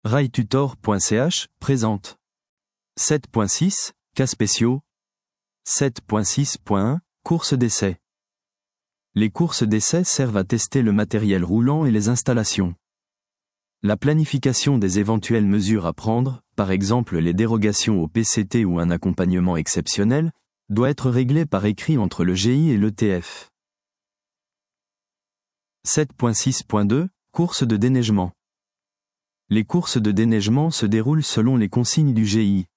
railtutor.ch présente 7.6 Cas spéciaux 7.6.1 Courses d'essai. Les courses d'essai servent à tester le matériel roulant et les installations. La planification des éventuelles mesures à prendre, par exemple les dérogations au PCT ou un accompagnement exceptionnel, doit être réglée par écrit entre le GI et l'ETF. 7.6.2 Courses de déneigement. Les courses de déneigement se déroulent selon les consignes du GI.